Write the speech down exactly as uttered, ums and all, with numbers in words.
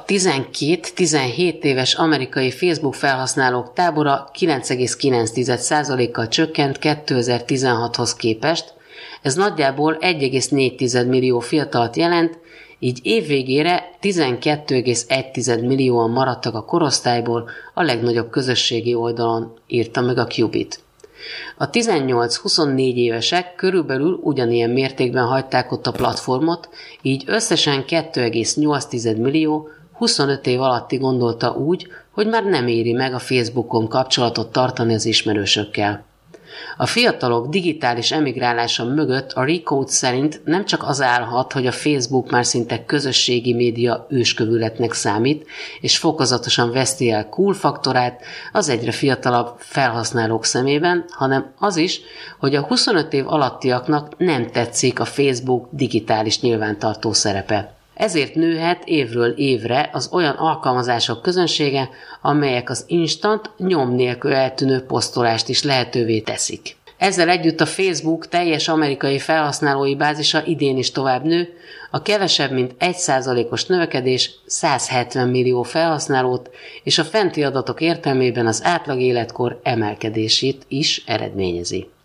tizenkét-tizenhét éves amerikai Facebook felhasználók tábora kilenc egész kilenc százalékkal csökkent kétezer-tizenhathoz képest, ez nagyjából egy egész négy millió fiatalt jelent, így évvégére tizenkét egész egy millióan maradtak a korosztályból a legnagyobb közösségi oldalon, írta meg a Qubit. A tizennyolc-huszonnégy évesek körülbelül ugyanilyen mértékben hagyták ott a platformot, így összesen két egész nyolc millió huszonöt év alatti gondolta úgy, hogy már nem éri meg a Facebookon kapcsolatot tartani az ismerősökkel. A fiatalok digitális emigrálása mögött a Recode szerint nem csak az állhat, hogy a Facebook már szinte közösségi média őskövületnek számít, és fokozatosan veszti el cool faktorát az egyre fiatalabb felhasználók szemében, hanem az is, hogy a huszonöt év alattiaknak nem tetszik a Facebook digitális nyilvántartó szerepe. Ezért nőhet évről évre az olyan alkalmazások közönsége, amelyek az instant, nyom nélkül eltűnő posztolást is lehetővé teszik. Ezzel együtt a Facebook teljes amerikai felhasználói bázisa idén is tovább nő, a kevesebb mint egy százalékos növekedés száz hetven millió felhasználót, és a fenti adatok értelmében az átlag életkor emelkedését is eredményezi.